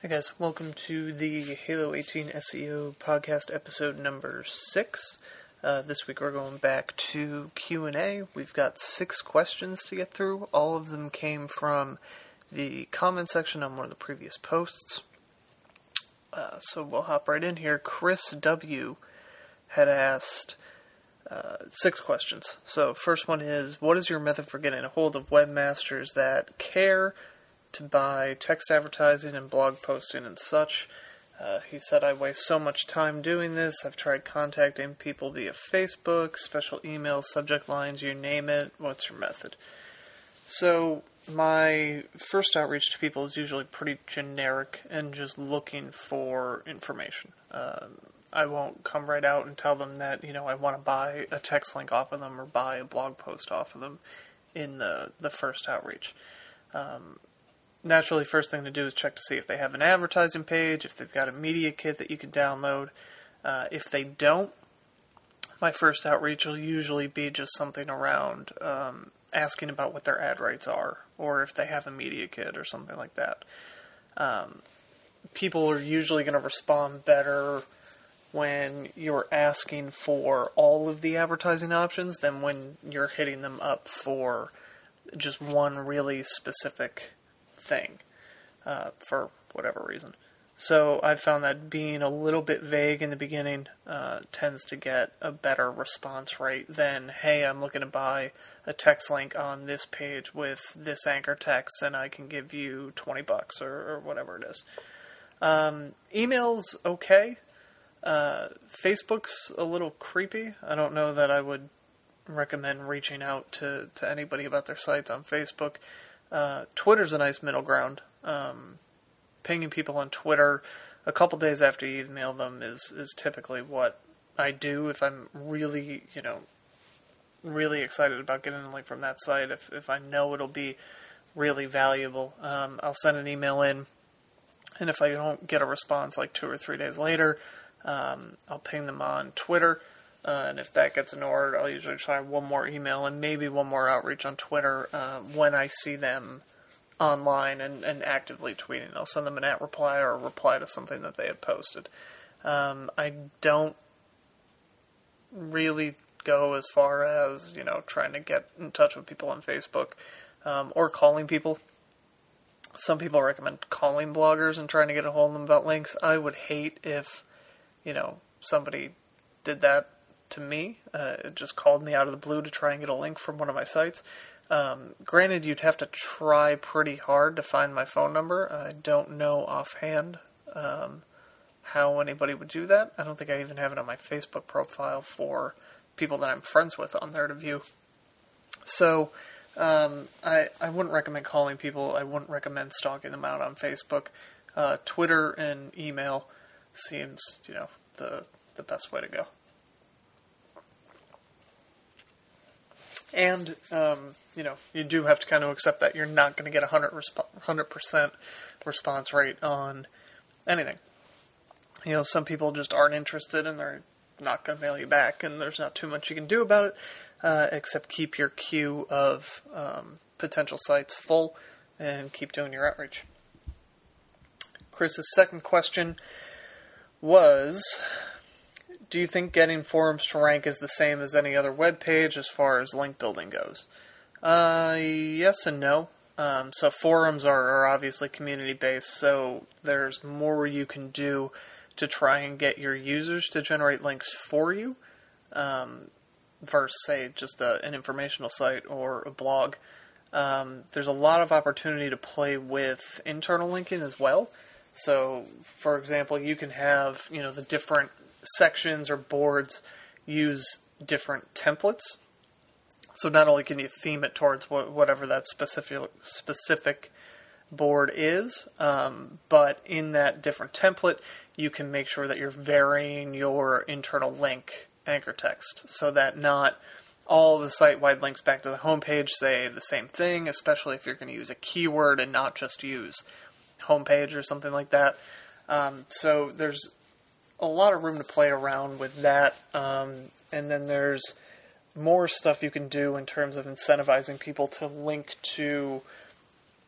Hey guys, welcome to the Halo 18 SEO podcast episode number 6. This week we're going back to Q&A. We've got 6 questions to get through. All of them came from the comment section on one of the previous posts. So we'll hop right in here. Chris W. had asked 6 questions. So first one is, what is your method for getting a hold of webmasters that care to buy text advertising and blog posting and such? He said, I waste so much time doing this. I've tried contacting people via Facebook, special emails, subject lines, you name it. What's your method? So my first outreach to people is usually pretty generic and just looking for information. I won't come right out and tell them that, I want to buy a text link off of them or buy a blog post off of them in the first outreach. Naturally, first thing to do is check to see if they have an advertising page, if they've got a media kit that you can download. If they don't, my first outreach will usually be just something around asking about what their ad rates are, or if they have a media kit or something like that. People are usually going to respond better when you're asking for all of the advertising options than when you're hitting them up for just one really specific thing, for whatever reason. So I've found that being a little bit vague in the beginning tends to get a better response rate than, hey, I'm looking to buy a text link on this page with this anchor text and I can give you $20 or whatever it is. Email's okay. Facebook's a little creepy. I don't know that I would recommend reaching out to anybody about their sites on Facebook. Twitter's a nice middle ground. Pinging people on Twitter a couple days after you email them is typically what I do if I'm really, really excited about getting a link from that site. If I know it'll be really valuable, I'll send an email in, and if I don't get a response like 2 or 3 days later, I'll ping them on Twitter. And if that gets ignored, I'll usually try one more email and maybe one more outreach on Twitter when I see them online and actively tweeting. I'll send them an @reply or a reply to something that they had posted. I don't really go as far as, trying to get in touch with people on Facebook or calling people. Some people recommend calling bloggers and trying to get a hold of them about links. I would hate if, somebody did that to me. It just called me out of the blue to try and get a link from one of my sites. Granted, you'd have to try pretty hard to find my phone number. I don't know offhand how anybody would do that. I don't think I even have it on my Facebook profile for people that I'm friends with on there to view. So I wouldn't recommend calling people. I wouldn't recommend stalking them out on Facebook. Twitter and email seems, the best way to go. And, you do have to kind of accept that you're not going to get 100% response rate on anything. Some people just aren't interested and they're not going to mail you back, and there's not too much you can do about it, except keep your queue of potential sites full and keep doing your outreach. Chris's second question was, do you think getting forums to rank is the same as any other web page as far as link building goes? Yes and no. So forums are obviously community-based, so there's more you can do to try and get your users to generate links for you, versus, say, just an informational site or a blog. There's a lot of opportunity to play with internal linking as well. So, for example, you can have, the different sections or boards use different templates. So not only can you theme it towards whatever that specific board is, but in that different template, you can make sure that you're varying your internal link anchor text so that not all the site-wide links back to the homepage say the same thing, especially if you're going to use a keyword and not just use homepage or something like that. So there's a lot of room to play around with that. And then there's more stuff you can do in terms of incentivizing people to link to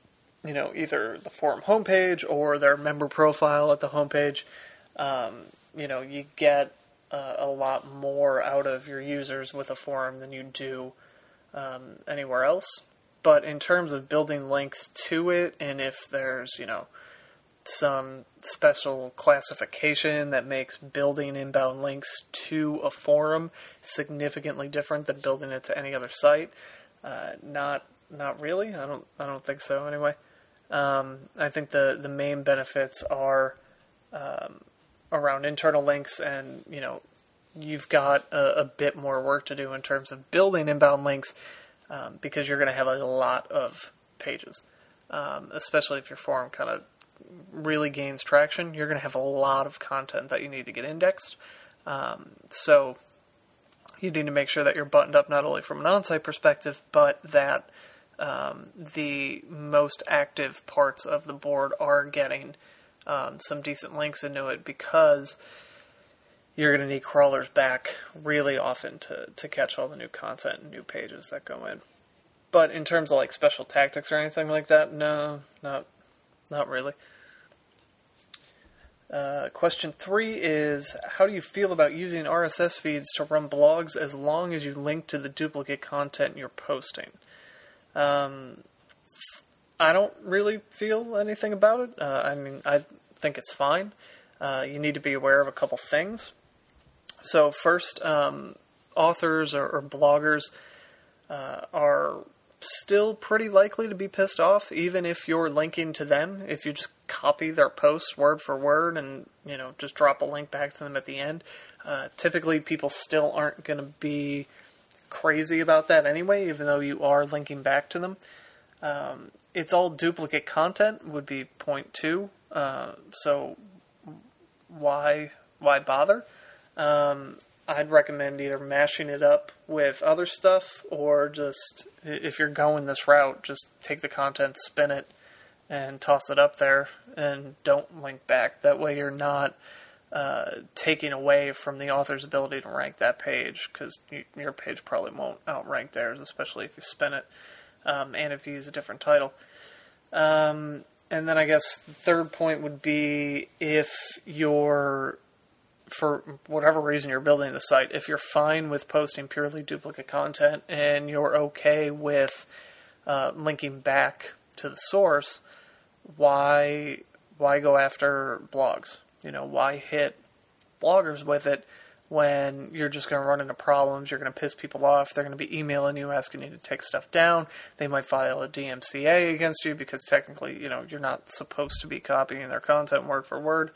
either the forum homepage or their member profile at the homepage, you get a lot more out of your users with a forum than you do anywhere else. But in terms of building links to it, and if there's, some special classification that makes building inbound links to a forum significantly different than building it to any other site, not really. I don't think so anyway. I think the main benefits are around internal links, and you've got a bit more work to do in terms of building inbound links, because you're going to have a lot of pages, especially if your forum kind of really gains traction. You're going to have a lot of content that you need to get indexed. So you need to make sure that you're buttoned up not only from an on-site perspective, but that the most active parts of the board are getting some decent links into it, because you're going to need crawlers back really often to catch all the new content and new pages that go in. But in terms of special tactics or anything like that, no, not really. Question 3 is, how do you feel about using RSS feeds to run blogs as long as you link to the duplicate content you're posting? I don't really feel anything about it. I think it's fine. You need to be aware of a couple things. So first, authors or bloggers are still pretty likely to be pissed off, even if you're linking to them. If you just copy their posts word for word and just drop a link back to them at the end, typically people still aren't going to be crazy about that anyway, even though you are linking back to them. It's all duplicate content would be point 2. So why bother? I'd recommend either mashing it up with other stuff, or just, if you're going this route, just take the content, spin it, and toss it up there, and don't link back. That way you're not taking away from the author's ability to rank that page, because your page probably won't outrank theirs, especially if you spin it, and if you use a different title. And then I guess the third point would be, if you're, for whatever reason you're building the site, if you're fine with posting purely duplicate content and you're okay with linking back to the source, why go after blogs? Why hit bloggers with it when you're just going to run into problems? You're going to piss people off. They're going to be emailing you, asking you to take stuff down. They might file a DMCA against you, because technically, you're not supposed to be copying their content word for word.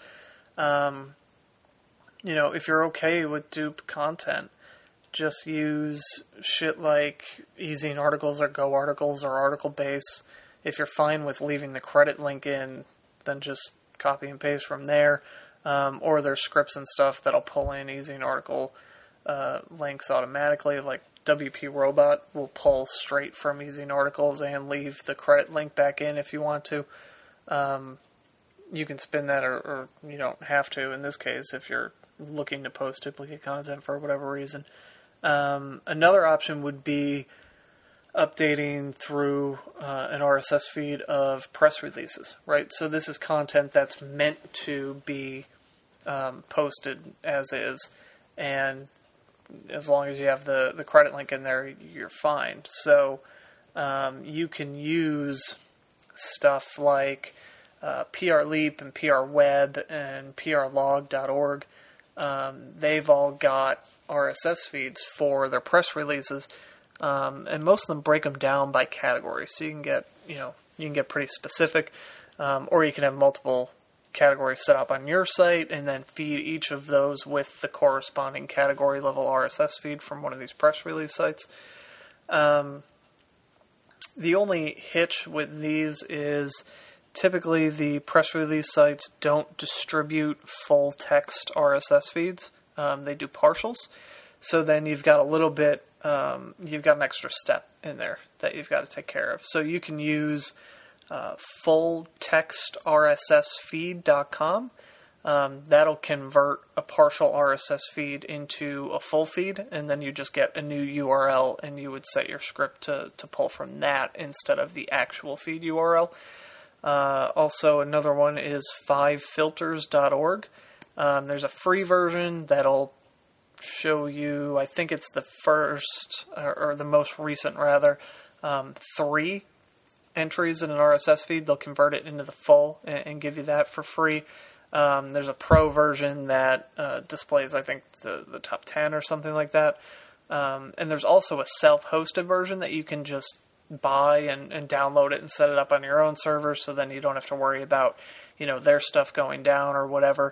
If you're okay with dupe content, just use shit like Ezine articles or Go articles or Article Base. If you're fine with leaving the credit link in, then just copy and paste from there. Or there's scripts and stuff that'll pull in Ezine article links automatically. Like WP Robot will pull straight from Ezine articles and leave the credit link back in if you want to. You can spin that, or you don't have to in this case if you're looking to post duplicate content for whatever reason. Another option would be updating through an RSS feed of press releases, right? So this is content that's meant to be posted as is, and as long as you have the credit link in there, you're fine. So you can use stuff like PR Leap and PR Web and prlog.org. They've all got RSS feeds for their press releases, and most of them break them down by category. So you can get pretty specific, or you can have multiple categories set up on your site and then feed each of those with the corresponding category level RSS feed from one of these press release sites. The only hitch with these is typically the press release sites don't distribute full text RSS feeds. They do partials. So then you've got a little bit, you've got an extra step in there that you've got to take care of. So you can use fulltextrssfeed.com. That'll convert a partial RSS feed into a full feed, and then you just get a new URL, and you would set your script to pull from that instead of the actual feed URL. Also, another one is 5filters.org. There's a free version that'll show you, I think it's the first, or the most recent rather, 3 entries in an RSS feed. They'll convert it into the full and give you that for free. There's a pro version that displays, I think, the top 10 or something like that. And there's also a self-hosted version that you can just buy and download it and set it up on your own server, so then you don't have to worry about, their stuff going down or whatever.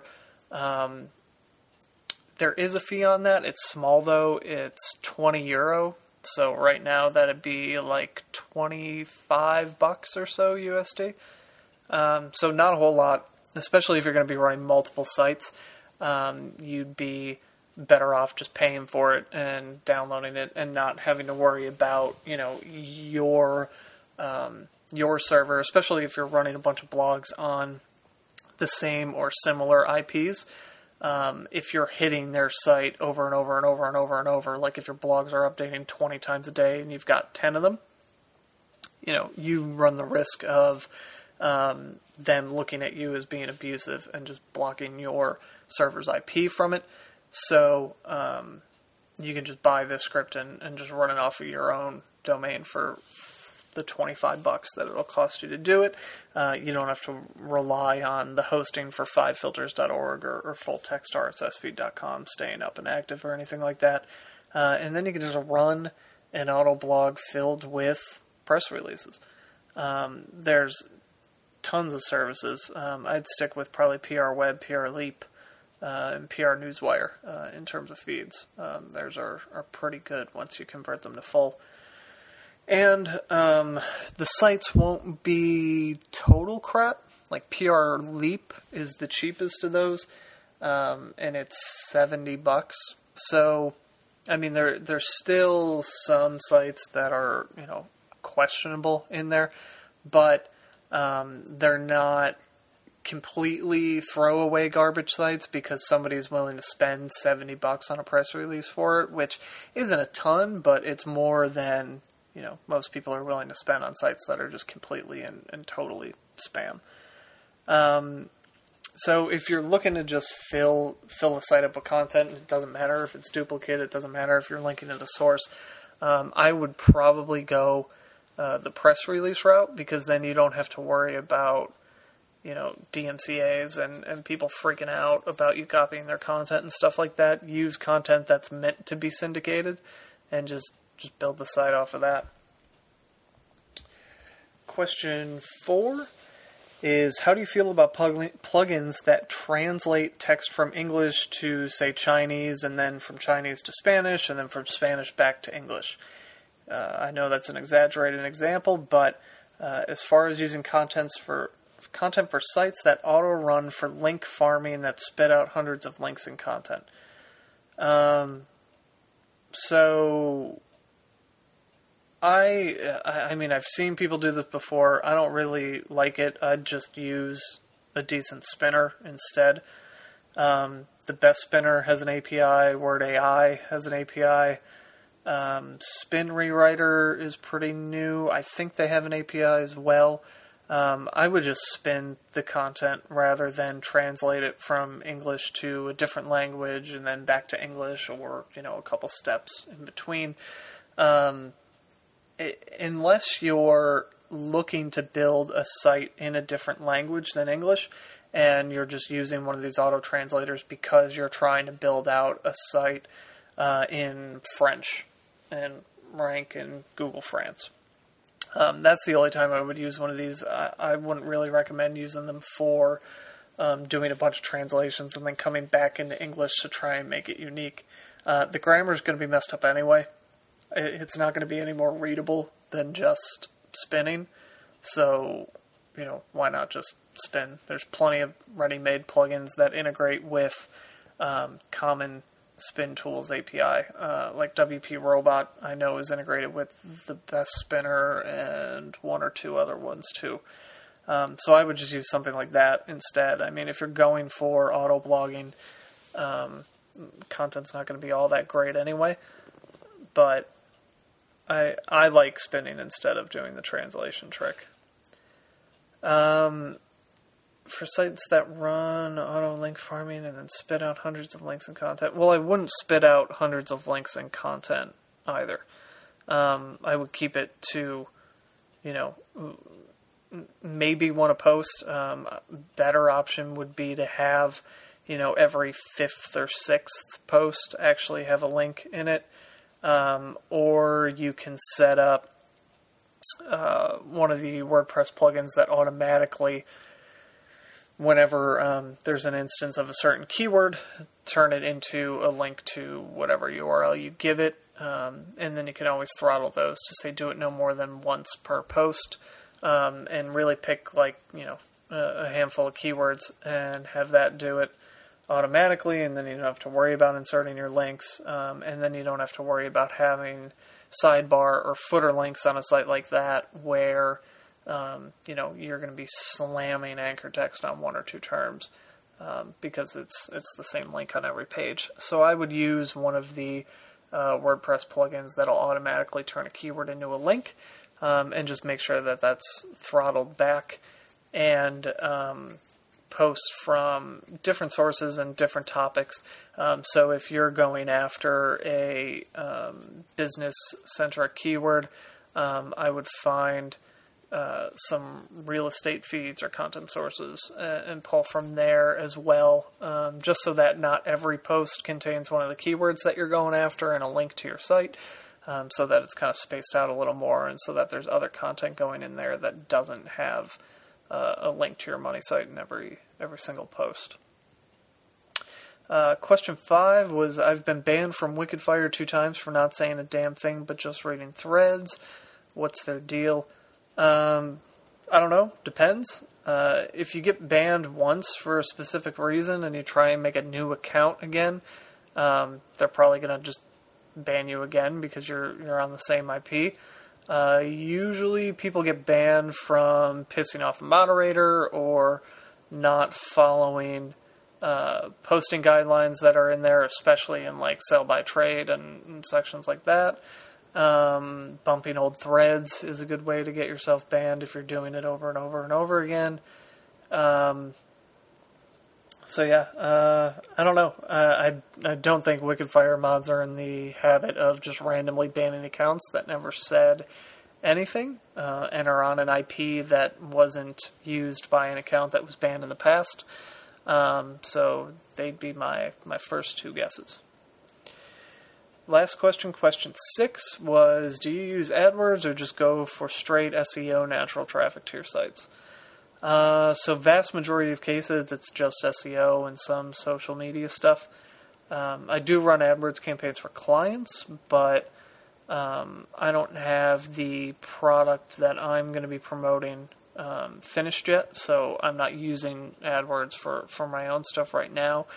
There is a fee on that. It's small though. It's €20. So right now that'd be like $25 or so USD. So not a whole lot, especially if you're going to be running multiple sites. You'd be better off just paying for it and downloading it and not having to worry about, your server, especially if you're running a bunch of blogs on the same or similar IPs. If you're hitting their site over and over and over and over and over, like if your blogs are updating 20 times a day and you've got 10 of them, you run the risk of them looking at you as being abusive and just blocking your server's IP from it. So you can just buy this script and just run it off of your own domain for the $25 that it'll cost you to do it. You don't have to rely on the hosting for 5filters.org or fulltextrssfeed.com staying up and active or anything like that. And then you can just run an auto blog filled with press releases. There's tons of services. I'd stick with probably PR Web, PR Leap, and PR Newswire in terms of feeds. Theirs are pretty good once you convert them to full. And the sites won't be total crap. Like PR Leap is the cheapest of those, and it's $70. So, I mean, there's still some sites that are questionable in there, but they're not completely throwaway garbage sites because somebody's willing to spend $70 on a press release for it, which isn't a ton, but it's more than most people are willing to spend on sites that are just completely and totally spam. So if you're looking to just fill a site up with content, it doesn't matter if it's duplicate, it doesn't matter if you're linking to the source, I would probably go the press release route, because then you don't have to worry about DMCAs and people freaking out about you copying their content and stuff like that. Use content that's meant to be syndicated and just build the site off of that. Question 4 is, how do you feel about plugins that translate text from English to, say, Chinese, and then from Chinese to Spanish, and then from Spanish back to English? I know that's an exaggerated example, but as far as using content for sites that auto-run for link farming that spit out hundreds of links and content. So I mean, I've seen people do this before. I don't really like it. I'd just use a decent spinner instead. The best spinner has an API. Word AI has an API. Spin Rewriter is pretty new. I think they have an API as well. I would just spin the content rather than translate it from English to a different language and then back to English, or a couple steps in between. Unless you're looking to build a site in a different language than English, and you're just using one of these auto translators because you're trying to build out a site in French and rank in Google France. That's the only time I would use one of these. I wouldn't really recommend using them for doing a bunch of translations and then coming back into English to try and make it unique. The grammar is going to be messed up anyway. It's not going to be any more readable than just spinning. So, why not just spin? There's plenty of ready-made plugins that integrate with common spin tools API. Like WP Robot, I know, is integrated with the best spinner and one or two other ones too. So I would just use something like that instead. I mean, if you're going for auto blogging, content's not going to be all that great anyway. But I like spinning instead of doing the translation trick. For sites that run auto link farming and then spit out hundreds of links and content, well, I wouldn't spit out hundreds of links and content either. I would keep it to, maybe one a post. Better option would be to have, every fifth or sixth post actually have a link in it. Or you can set up one of the WordPress plugins that automatically, whenever there's an instance of a certain keyword, turn it into a link to whatever URL you give it. And then you can always throttle those to say do it no more than once per post. And really pick a handful of keywords and have that do it automatically, and then you don't have to worry about inserting your links, and then you don't have to worry about having sidebar or footer links on a site like that where you're going to be slamming anchor text on one or two terms because it's the same link on every page. So I would use one of the WordPress plugins that'll automatically turn a keyword into a link, and just make sure that that's throttled back and post from different sources and different topics. So if you're going after a business-centric keyword, I would find some real estate feeds or content sources and pull from there as well, just so that not every post contains one of the keywords that you're going after and a link to your site, so that it's kind of spaced out a little more and so that there's other content going in there that doesn't have a link to your money site in every single post. Question 5 was, I've been banned from Wikidfire 2 times for not saying a damn thing but just reading threads. What's their deal? I don't know. Depends. If you get banned once for a specific reason and you try and make a new account again, they're probably going to just ban you again because you're on the same IP. Usually people get banned from pissing off a moderator or not following posting guidelines that are in there, especially in like sell by trade and sections like that. Bumping old threads is a good way to get yourself banned if you're doing it over and over and over again. So yeah, I don't know. I don't think Wikidfire mods are in the habit of just randomly banning accounts that never said anything, and are on an IP that wasn't used by an account that was banned in the past. So they'd be my first two guesses. Last question, question 6, was, do you use AdWords or just go for straight SEO natural traffic to your sites? So vast majority of cases, it's just SEO and some social media stuff. I do run AdWords campaigns for clients, but I don't have the product that I'm going to be promoting finished yet, so I'm not using AdWords for my own stuff right now.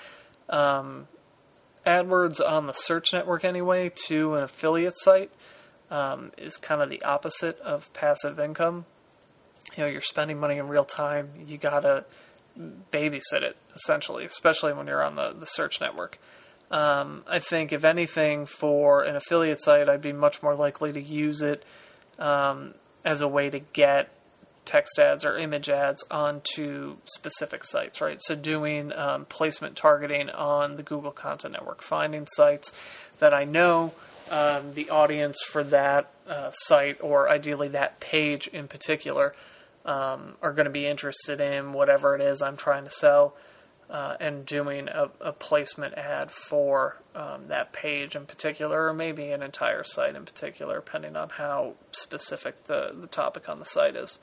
AdWords on the search network anyway to an affiliate site is kind of the opposite of passive income. You're spending money in real time. You gotta babysit it, essentially, especially when you're on the search network. I think, if anything, for an affiliate site, I'd be much more likely to use it as a way to get text ads or image ads onto specific sites, right? So doing placement targeting on the Google Content Network, finding sites that I know the audience for that site, or ideally that page in particular, are going to be interested in whatever it is I'm trying to sell, and doing a placement ad for that page in particular, or maybe an entire site in particular, depending on how specific the topic on the site is.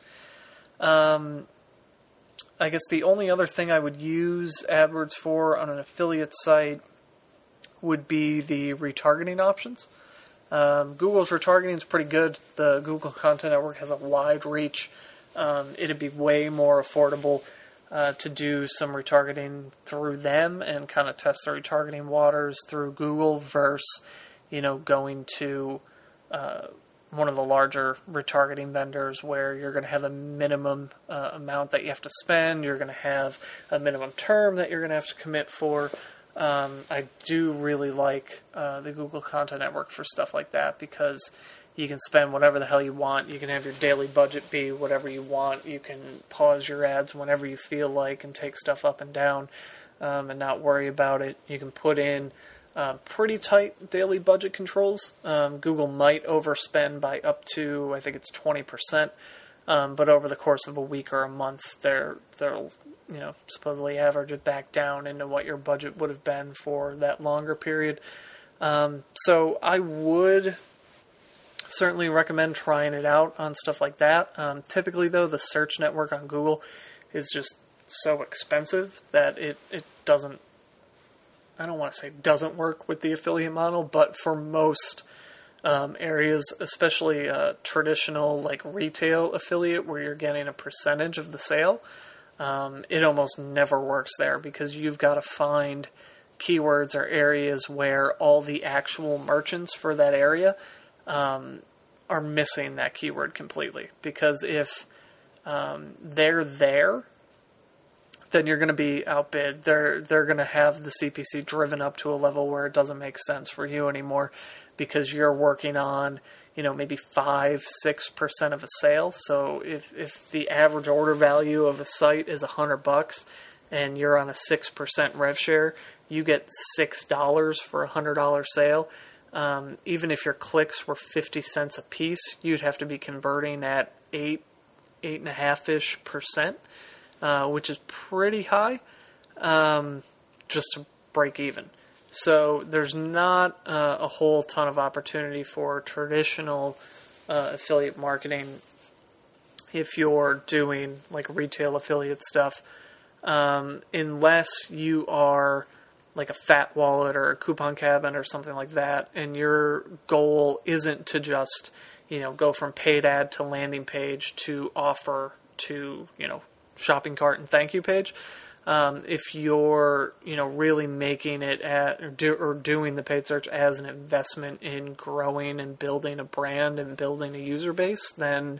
I guess the only other thing I would use AdWords for on an affiliate site would be the retargeting options. Google's retargeting is pretty good. The Google Content Network has a wide reach. It'd be way more affordable to do some retargeting through them and kind of test the retargeting waters through Google versus, going to one of the larger retargeting vendors where you're going to have a minimum amount that you have to spend. You're going to have a minimum term that you're going to have to commit for. I do really like the Google Content Network for stuff like that because You can spend whatever the hell you want. You can have your daily budget be whatever you want. You can pause your ads whenever you feel like and take stuff up and down and not worry about it. You can put in pretty tight daily budget controls. Google might overspend by up to, I think it's 20%, but over the course of a week or a month, they'll supposedly average it back down into what your budget would have been for that longer period. So I would certainly recommend trying it out on stuff like that. Typically, though, the search network on Google is just so expensive that it doesn't, I don't want to say doesn't work with the affiliate model, but for most areas, especially traditional like retail affiliate where you're getting a percentage of the sale, it almost never works there because you've got to find keywords or areas where all the actual merchants for that area are missing that keyword completely. Because if they're there, then you're going to be outbid. They're going to have the CPC driven up to a level where it doesn't make sense for you anymore because you're working on, maybe 5-6% of a sale. So if the average order value of a site is $100 and you're on a 6% rev share, you get $6 for a $100 sale. Even if your clicks were 50 cents a piece, you'd have to be converting at 8.5-ish%, which is pretty high, just to break even. So there's not a whole ton of opportunity for traditional affiliate marketing if you're doing like retail affiliate stuff, unless you are like a Fat Wallet or a Coupon Cabin or something like that, and your goal isn't to just, go from paid ad to landing page to offer to, shopping cart and thank you page. If you're, really making it or doing the paid search as an investment in growing and building a brand and building a user base, then,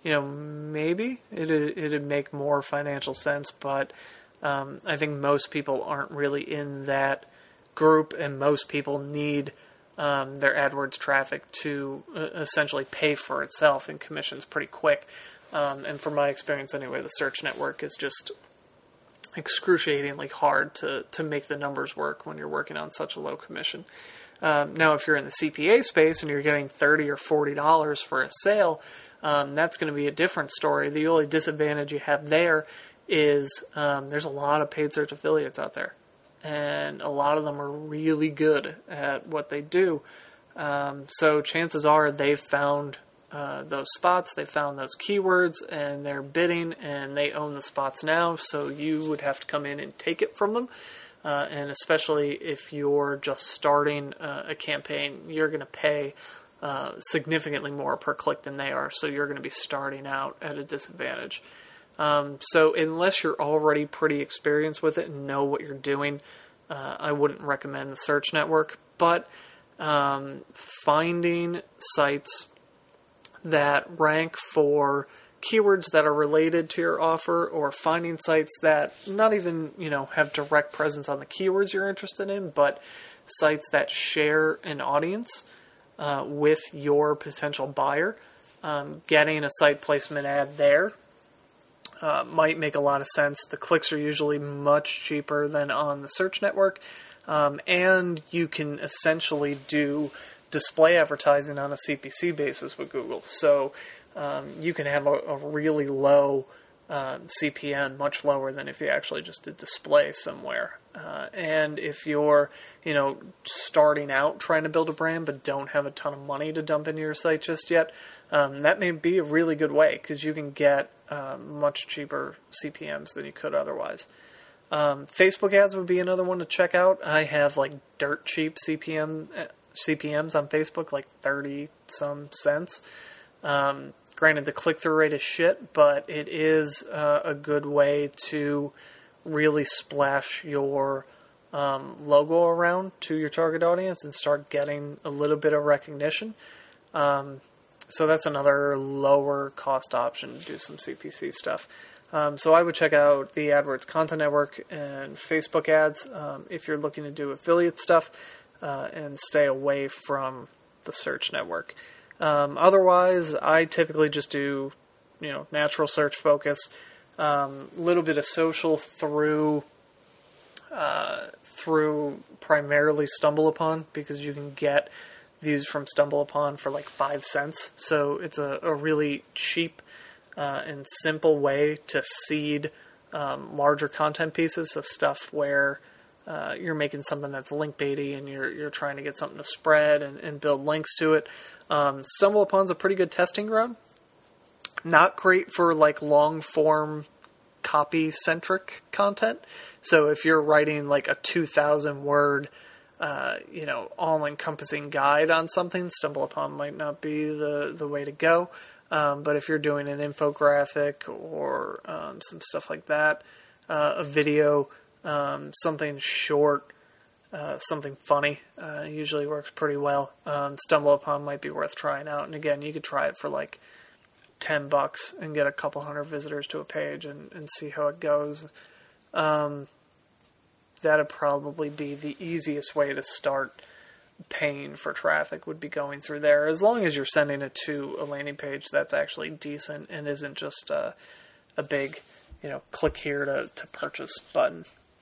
maybe it'd make more financial sense. But I think most people aren't really in that group, and most people need their AdWords traffic to essentially pay for itself in commissions pretty quick. And from my experience anyway, the search network is just excruciatingly hard to make the numbers work when you're working on such a low commission. Now, if you're in the CPA space and you're getting $30 or $40 for a sale, that's going to be a different story. The only disadvantage you have there is there's a lot of paid search affiliates out there, and a lot of them are really good at what they do. So chances are they've found those spots, they found those keywords, and they're bidding, and they own the spots now, so you would have to come in and take it from them. And especially if you're just starting a campaign, you're going to pay significantly more per click than they are, so you're going to be starting out at a disadvantage. So unless you're already pretty experienced with it and know what you're doing, I wouldn't recommend the search network. But finding sites that rank for keywords that are related to your offer, or finding sites that not even, have direct presence on the keywords you're interested in, but sites that share an audience with your potential buyer, getting a site placement ad there might make a lot of sense. The clicks are usually much cheaper than on the search network, and you can essentially do display advertising on a CPC basis with Google. So you can have a really low CPM, much lower than if you actually just did display somewhere. And if you're, starting out trying to build a brand but don't have a ton of money to dump into your site just yet, that may be a really good way, because you can get much cheaper CPMs than you could otherwise. Facebook ads would be another one to check out. I have like dirt cheap CPMs on Facebook, like 30 some cents. Granted, the click-through rate is shit, but it is a good way to really splash your logo around to your target audience and start getting a little bit of recognition. So that's another lower cost option to do some CPC stuff. So I would check out the AdWords Content Network and Facebook ads if you're looking to do affiliate stuff, and stay away from the search network. Otherwise, I typically just do, natural search focus, little bit of social through primarily StumbleUpon, because you can get views from StumbleUpon for like 5 cents. So it's a really cheap and simple way to seed larger content pieces of stuff where you're making something that's link baity and you're trying to get something to spread and build links to it. StumbleUpon's a pretty good testing ground. Not great for like long form copy centric content. So if you're writing like a 2,000 word all encompassing guide on something, StumbleUpon might not be the way to go. But if you're doing an infographic or some stuff like that, a video, something short, something funny, usually works pretty well. StumbleUpon might be worth trying out. And again, you could try it for like $10 and get a couple hundred visitors to a page and see how it goes. That'd probably be the easiest way to start paying for traffic, would be going through there, as long as you're sending it to a landing page that's actually decent and isn't just a big, click here to purchase button.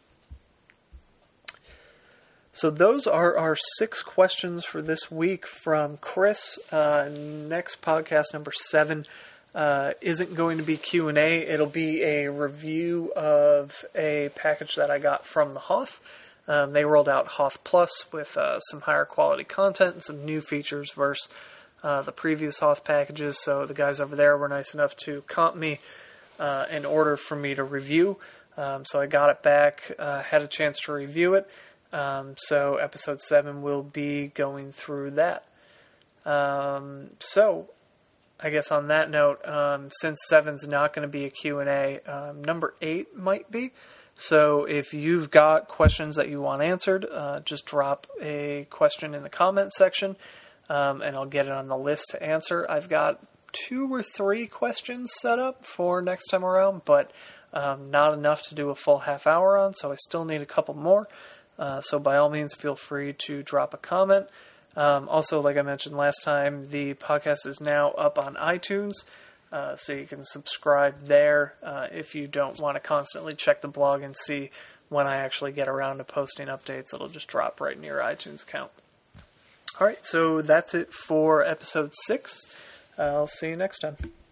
So those are our 6 questions for this week from Chris. Next podcast, number 7, isn't going to be Q&A. It'll be a review of a package that I got from the Hoth. They rolled out Hoth Plus with some higher quality content and some new features versus the previous Hoth packages. So the guys over there were nice enough to comp me in order for me to review. So I got it back, had a chance to review it. So episode 7 will be going through that. So I guess on that note, since 7's not going to be a Q&A, number 8 might be. So if you've got questions that you want answered, just drop a question in the comment section, and I'll get it on the list to answer. I've got 2 or 3 questions set up for next time around, but not enough to do a full half hour on, so I still need a couple more. So by all means, feel free to drop a comment. Also, like I mentioned last time, the podcast is now up on iTunes, so you can subscribe there if you don't want to constantly check the blog and see when I actually get around to posting updates. It'll just drop right in your iTunes account. All right, so that's it for episode 6. I'll see you next time.